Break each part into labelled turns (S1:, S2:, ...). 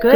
S1: Good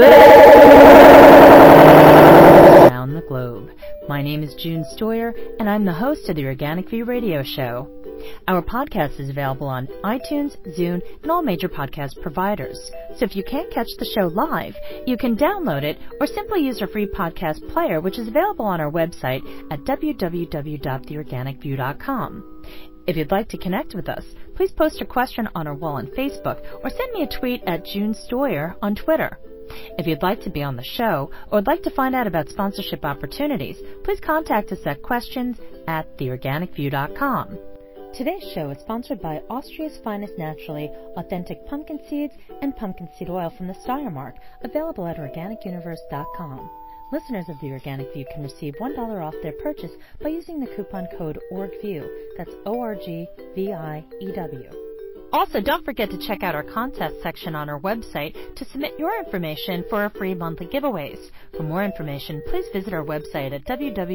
S1: around the globe. My name is June Stoyer, and I'm the host of the Organic View Radio Show. Our podcast is available on iTunes, Zune, and all major podcast providers. So if you can't catch the show live, you can download it or simply use our free podcast player, which is available on our website at www.theorganicview.com. If you'd like to connect with us, please post a question on our wall on Facebook or send me a tweet at June Stoyer on Twitter. If you'd like to be on the show or would like to find out about sponsorship opportunities, please contact us at questions@theorganicview.com. Today's show is sponsored by Austria's finest naturally authentic pumpkin seeds and pumpkin seed oil from the Steiermark, available at organicuniverse.com. Listeners of The Organic View can receive $1 off their purchase by using the coupon code ORGVIEW. That's ORGVIEW. Also, don't forget to check out our contest section on our website to submit your information for our free monthly giveaways. For more information, please visit our website at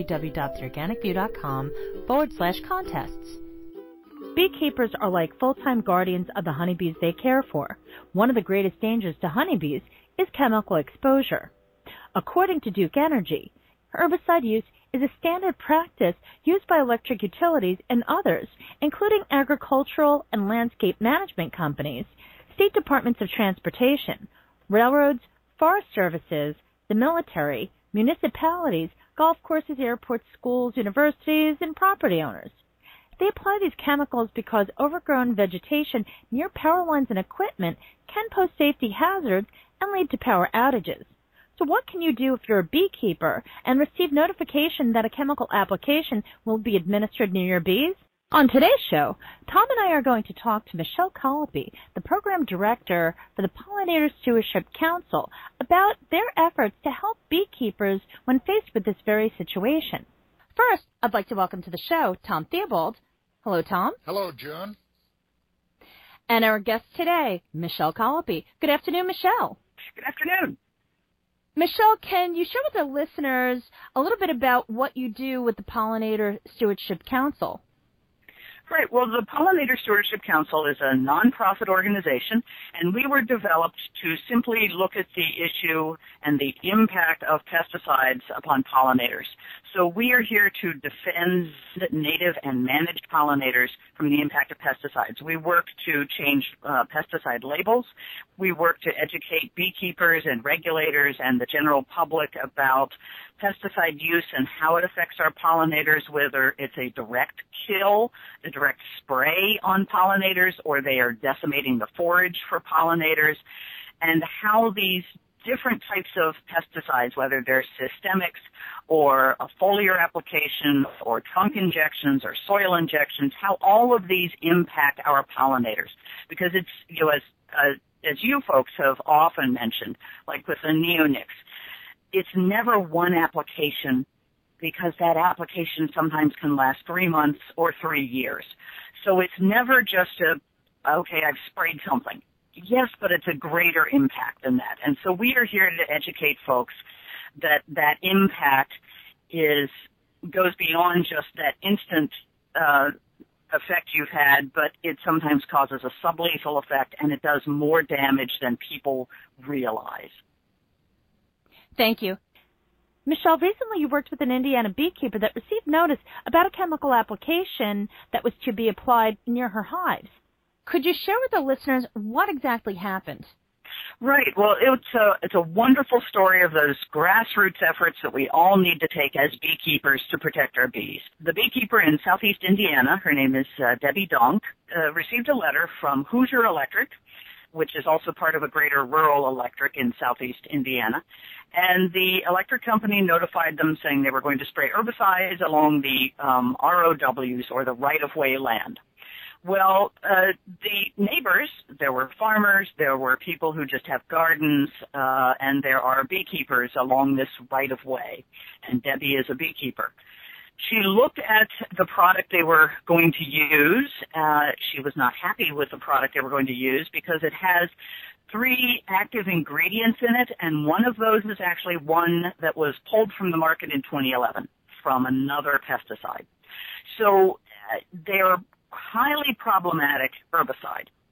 S1: www.theorganicview.com/contests. Beekeepers are like full-time guardians of the honeybees they care for. One of the greatest dangers to honeybees is chemical exposure. According to Duke Energy, herbicide use is a standard practice used by electric utilities and others, including agricultural and landscape management companies, state departments of transportation, railroads, forest services, the military, municipalities, golf courses, airports, schools, universities, and property owners. They apply these chemicals because overgrown vegetation near power lines and equipment can pose safety hazards and lead to power outages. So what can you do if you're a beekeeper and receive notification that a chemical application will be administered near your bees? On today's show, Tom and I are going to talk to Michelle Colopy, the Program Director for the Pollinator Stewardship Council, about their efforts to help beekeepers when faced with this very situation. First, I'd like to welcome to the show Tom Theobald. Hello, Tom.
S2: Hello, June.
S1: And our guest today, Michelle Colopy. Good afternoon, Michelle.
S3: Good afternoon.
S1: Michelle, can you share with the listeners a little bit about what you do with the Pollinator Stewardship Council?
S3: Right. Well, the Pollinator Stewardship Council is a nonprofit organization, and we were developed to simply look at the issue and the impact of pesticides upon pollinators. So we are here to defend native and managed pollinators from the impact of pesticides. We work to change pesticide labels. We work to educate beekeepers and regulators and the general public about pesticide use and how it affects our pollinators, whether it's a direct kill, a direct spray on pollinators, or they are decimating the forage for pollinators, and how these different types of pesticides, whether they're systemics or a foliar application or trunk injections or soil injections, how all of these impact our pollinators. Because it's, you know, as you folks have often mentioned, like with the neonics, it's never one application, because that application sometimes can last 3 months or 3 years. So it's never just okay, I've sprayed something. Yes, but it's a greater impact than that. And so we are here to educate folks that that impact goes beyond just that instant effect you've had, but it sometimes causes a sublethal effect, and it does more damage than people realize.
S1: Thank you. Michelle, recently you worked with an Indiana beekeeper that received notice about a chemical application that was to be applied near her hives. Could you share with the listeners what exactly happened?
S3: Right. Well, it's a wonderful story of those grassroots efforts that we all need to take as beekeepers to protect our bees. The beekeeper in southeast Indiana, her name is Debbie Donk, received a letter from Hoosier Electric, which is also part of a greater rural electric in southeast Indiana. And the electric company notified them saying they were going to spray herbicides along the ROWs, or the right-of-way land. Well, the neighbors, there were farmers, there were people who just have gardens, and there are beekeepers along this right-of-way. And Debbie is a beekeeper. She looked at the product they were going to use. She was not happy with the product they were going to use because it has 3 active ingredients in it, and one of those is actually one that was pulled from the market in 2011 from another pesticide. So they're highly problematic herbicide.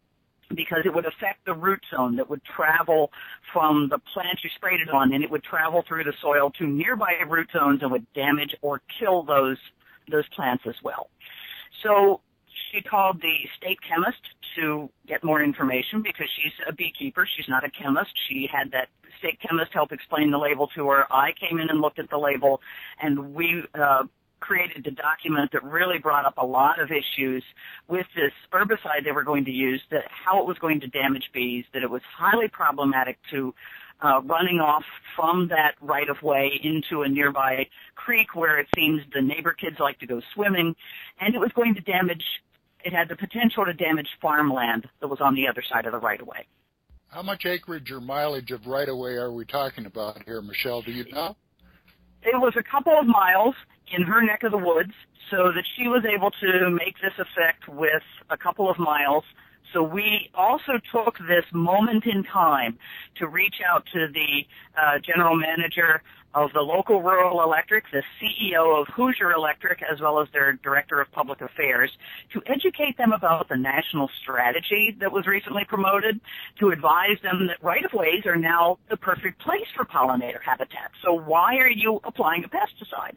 S3: because it would affect the root zone that would travel from the plant you sprayed it on, and it would travel through the soil to nearby root zones and would damage or kill those plants as well. So she called the state chemist to get more information because she's a beekeeper. She's not a chemist. She had that state chemist help explain the label to her. I came in and looked at the label, and we created a document that really brought up a lot of issues with this herbicide they were going to use, that how it was going to damage bees, that it was highly problematic to running off from that right-of-way into a nearby creek where it seems the neighbor kids like to go swimming, and it was going to damage, it had the potential to damage farmland that was on the other side of the right-of-way.
S2: How much acreage or mileage of right-of-way are we talking about here, Michelle? Do you know?
S3: It was a couple of miles in her neck of the woods, so that she was able to make this effect with a couple of miles. So we also took this moment in time to reach out to the general manager of the local rural electric, the CEO of Hoosier Electric, as well as their director of public affairs, to educate them about the national strategy that was recently promoted, to advise them that right-of-ways are now the perfect place for pollinator habitat. So why are you applying a pesticide?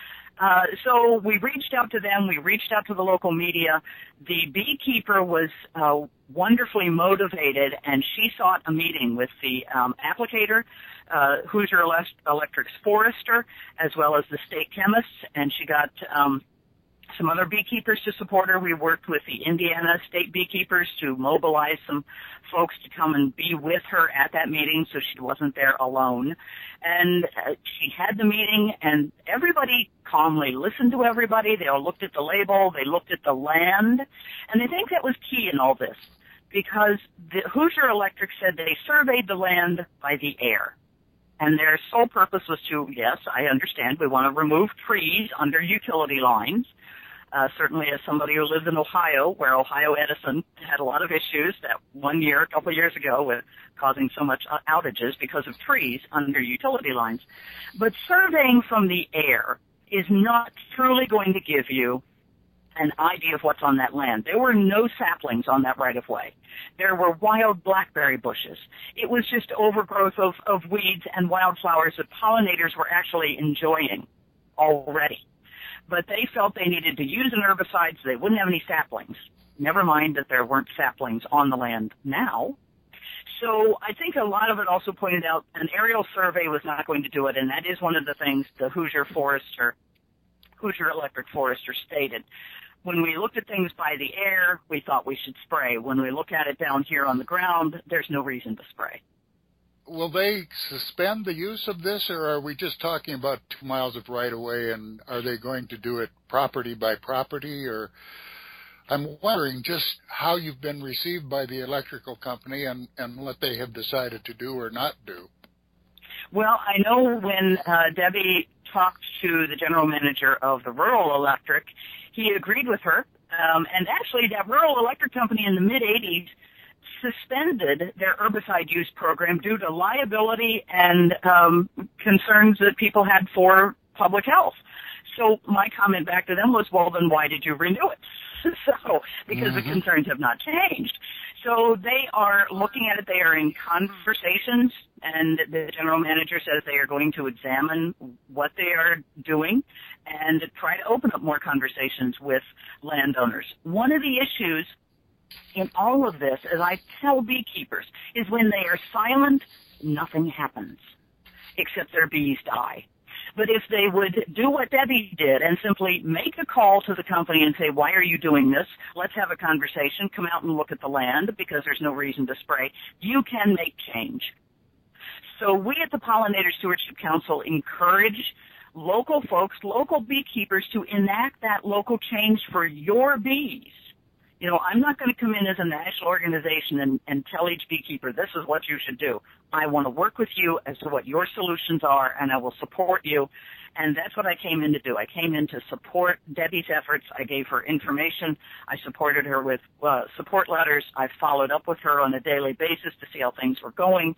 S3: So we reached out to them. We reached out to the local media. The beekeeper was wonderfully motivated, and she sought a meeting with the applicator, Hoosier Electric's forester, as well as the state chemists, and she got some other beekeepers to support her. We worked with the Indiana state beekeepers to mobilize some folks to come and be with her at that meeting so she wasn't there alone. And she had the meeting, and everybody calmly listened to everybody. They all looked at the label. They looked at the land. And I think that was key in all this, because the Hoosier Electric said they surveyed the land by the air. And their sole purpose was to, yes, I understand, we want to remove trees under utility lines. Certainly as somebody who lives in Ohio, where Ohio Edison had a lot of issues that one year, a couple of years ago, with causing so much outages because of trees under utility lines. But surveying from the air is not truly going to give you an idea of what's on that land. There were no saplings on that right-of-way. There were wild blackberry bushes. It was just overgrowth of weeds and wildflowers that pollinators were actually enjoying already. But they felt they needed to use an herbicide so they wouldn't have any saplings. Never mind that there weren't saplings on the land now. So I think a lot of it also pointed out an aerial survey was not going to do it, and that is one of the things the Hoosier Electric forester stated. When we looked at things by the air, we thought we should spray. When we look at it down here on the ground, there's no reason to spray.
S2: Will they suspend the use of this, or are we just talking about 2 miles of right-of-way, and are they going to do it property by property? Or I'm wondering just how you've been received by the electrical company and what they have decided to do or not do.
S3: Well, I know when Debbie talked to the general manager of the rural electric, he agreed with her. And actually, that rural electric company in the mid-'80s suspended their herbicide use program due to liability and concerns that people had for public health. So my comment back to them was, well, then why did you renew it? Because the concerns have not changed. So they are looking at it. They are in conversations, and the general manager says they are going to examine what they are doing and try to open up more conversations with landowners. One of the issues in all of this, as I tell beekeepers, is when they are silent, nothing happens, except their bees die. But if they would do what Debbie did and simply make a call to the company and say, why are you doing this? Let's have a conversation. Come out and look at the land because there's no reason to spray. You can make change. So we at the Pollinator Stewardship Council encourage local folks, local beekeepers to enact that local change for your bees. You know, I'm not going to come in as a national organization and tell each beekeeper, this is what you should do. I want to work with you as to what your solutions are, and I will support you. And that's what I came in to do. I came in to support Debbie's efforts. I gave her information. I supported her with support letters. I followed up with her on a daily basis to see how things were going.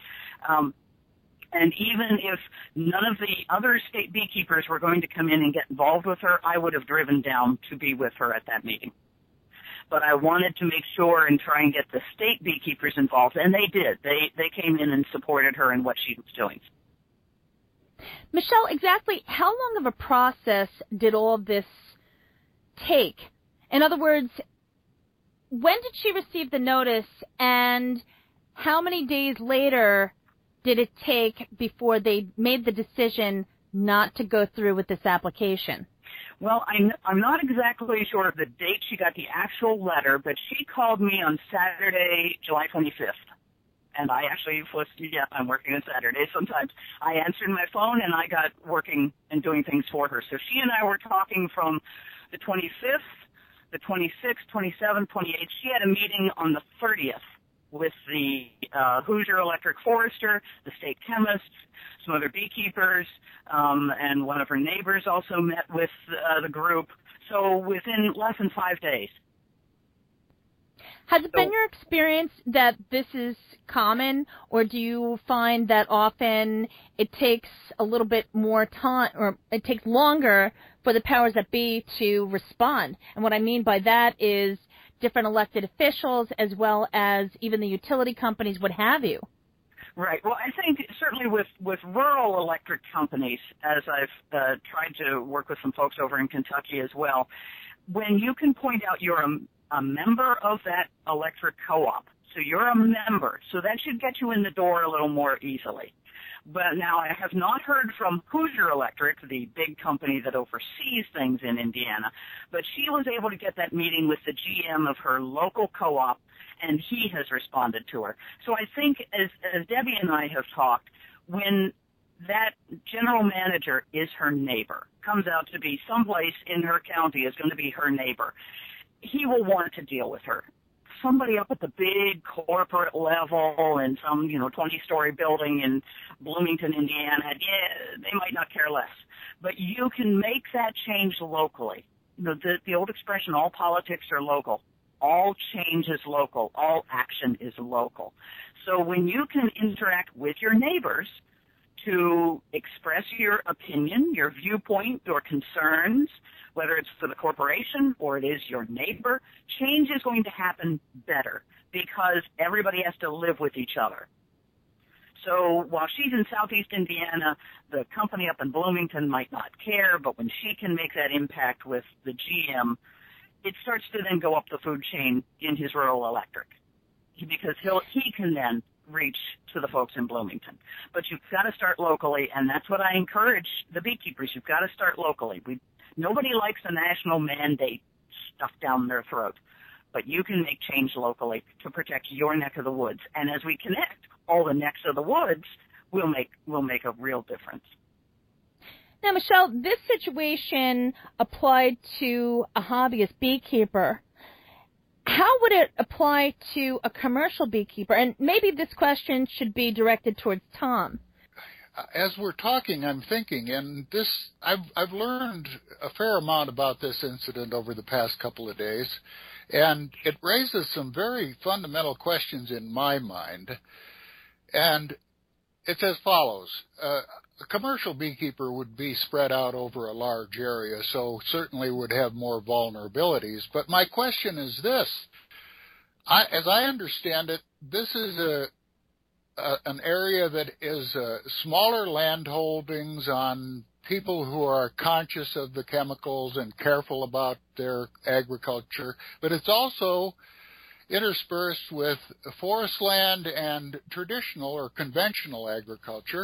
S3: And even if none of the other state beekeepers were going to come in and get involved with her, I would have driven down to be with her at that meeting. but I wanted to make sure and try and get the state beekeepers involved, and they did. They came in and supported her in what she was doing.
S1: Michelle, exactly how long of a process did all of this take? In other words, when did she receive the notice, and how many days later did it take before they made the decision not to go through with this application?
S3: Well, I'm not exactly sure of the date she got the actual letter, but she called me on Saturday, July 25th. And I actually was, I'm working on Saturday sometimes. I answered my phone and I got working and doing things for her. So she and I were talking from the 25th, the 26th, 27th, 28th. She had a meeting on the 30th with the Hoosier Electric Forester, the state chemist, some other beekeepers, and one of her neighbors also met with the group. So within less than 5 days.
S1: Has it been your experience that this is common, or do you find that often it takes a little bit more time, or it takes longer for the powers that be to respond? And what I mean by that is different elected officials as well as even the utility companies, what have you.
S3: Right. Well, I think certainly with rural electric companies, as I've tried to work with some folks over in Kentucky as well, when you can point out you're a member of that electric co-op, so you're a member, so that should get you in the door a little more easily. But now I have not heard from Hoosier Electric, the big company that oversees things in Indiana, but she was able to get that meeting with the GM of her local co-op, and he has responded to her. So I think as Debbie and I have talked, when that general manager is her neighbor, comes out to be someplace in her county is going to be her neighbor, he will want to deal with her. Somebody up at the big corporate level in some, 20-story building in Bloomington, Indiana, they might not care less. But you can make that change locally. The old expression, all politics are local. All change is local. All action is local. So when you can interact with your neighbors to express your opinion, your viewpoint, your concerns, whether it's for the corporation or it is your neighbor, change is going to happen better because everybody has to live with each other. So while she's in Southeast Indiana, the company up in Bloomington might not care, but when she can make that impact with the GM, it starts to then go up the food chain in his rural electric because he can then reach to the folks in Bloomington. But you've got to start locally, and that's what I encourage the beekeepers. You've got to start locally. Nobody likes a national mandate stuffed down their throat, but you can make change locally to protect your neck of the woods. And as we connect all the necks of the woods, we'll make a real difference.
S1: Now, Michelle, this situation applied to a hobbyist beekeeper. How would it apply to a commercial beekeeper? And maybe this question should be directed towards Tom.
S2: As we're talking, I'm thinking, and I've learned a fair amount about this incident over the past couple of days, and it raises some very fundamental questions in my mind. And it's as follows. A commercial beekeeper would be spread out over a large area, so certainly would have more vulnerabilities. But my question is this. As I understand it, this is an area that is smaller land holdings on people who are conscious of the chemicals and careful about their agriculture, but it's also interspersed with forest land and traditional or conventional agriculture.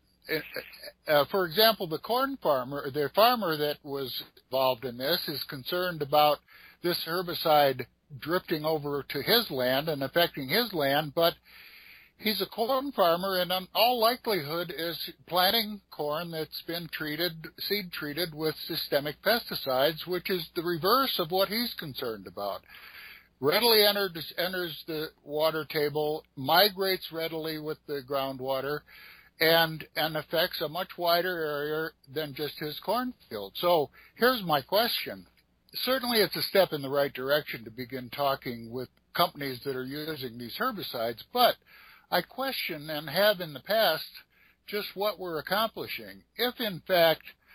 S2: For example, the farmer that was involved in this is concerned about this herbicide drifting over to his land and affecting his land, but he's a corn farmer and in all likelihood is planting corn that's been seed treated with systemic pesticides, which is the reverse of what he's concerned about. Readily enters the water table, migrates readily with the groundwater, and affects a much wider area than just his cornfield. So here's my question. Certainly it's a step in the right direction to begin talking with companies that are using these herbicides, but I question and have in the past just what we're accomplishing. If, in fact,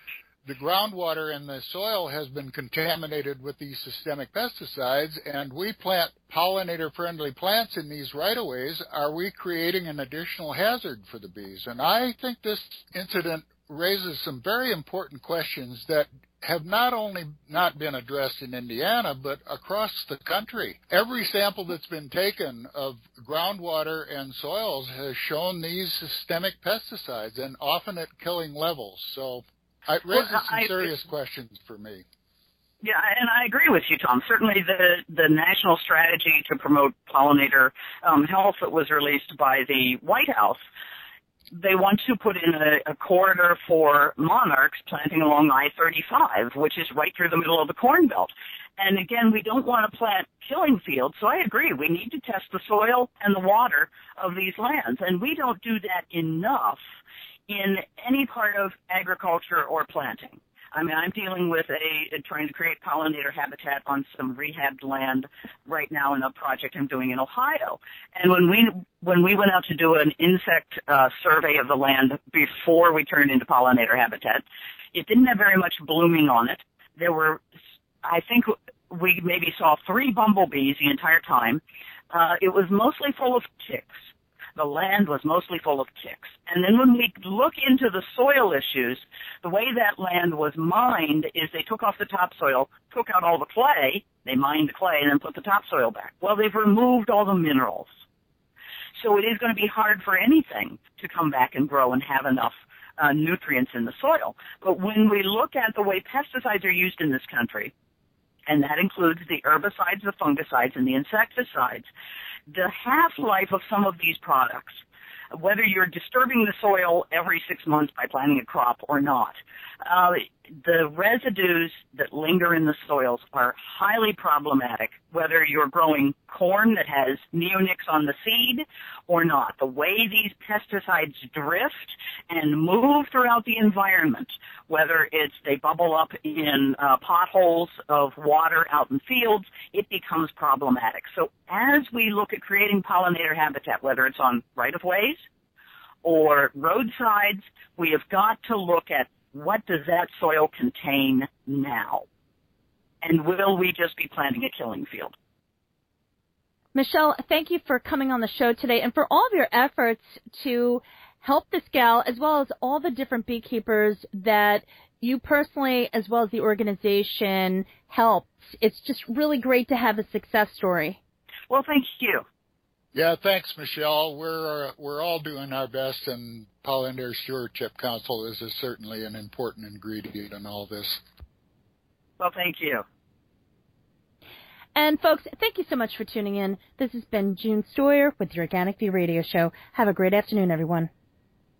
S2: the groundwater and the soil has been contaminated with these systemic pesticides, and we plant pollinator-friendly plants in these right-of-ways, are we creating an additional hazard for the bees? And I think this incident raises some very important questions that have not only not been addressed in Indiana, but across the country. Every sample that's been taken of groundwater and soils has shown these systemic pesticides, and often at killing levels. So it raises some serious questions for me.
S3: Yeah, and I agree with you, Tom. Certainly the national strategy to promote pollinator health that was released by the White House, they want to put in a corridor for monarchs planting along I-35, which is right through the middle of the Corn Belt. And again, we don't want to plant killing fields, so I agree. We need to test the soil and the water of these lands, and we don't do that enough in any part of agriculture or planting. I mean, I'm dealing with trying to create pollinator habitat on some rehabbed land right now in a project I'm doing in Ohio. And when we went out to do an insect survey of the land before we turned into pollinator habitat, it didn't have very much blooming on it. There were, I think we maybe saw 3 bumblebees the entire time. It was mostly full of ticks. The land was mostly full of ticks. And then when we look into the soil issues, the way that land was mined is they took off the topsoil, took out all the clay, they mined the clay, and then put the topsoil back. Well, they've removed all the minerals. So it is going to be hard for anything to come back and grow and have enough nutrients in the soil. But when we look at the way pesticides are used in this country, and that includes the herbicides, the fungicides, and the insecticides, the half-life of some of these products, whether you're disturbing the soil every 6 months by planting a crop or not, the residues that linger in the soils are highly problematic, whether you're growing corn that has neonics on the seed or not. The way these pesticides drift and move throughout the environment, whether it's they bubble up in potholes of water out in fields, it becomes problematic. So as we look at creating pollinator habitat, whether it's on right-of-ways or roadsides, we have got to look at what does that soil contain now? And will we just be planting a killing field?
S1: Michelle, thank you for coming on the show today and for all of your efforts to help this gal, as well as all the different beekeepers that you personally, as well as the organization, helped. It's just really great to have a success story.
S3: Well, thank you.
S2: Yeah, thanks, Michelle. We're all doing our best, and Pollinator Stewardship Council is certainly an important ingredient in all this.
S3: Well, thank you.
S1: And folks, thank you so much for tuning in. This has been June Stoyer with the Organic Bee Radio Show. Have a great afternoon, everyone.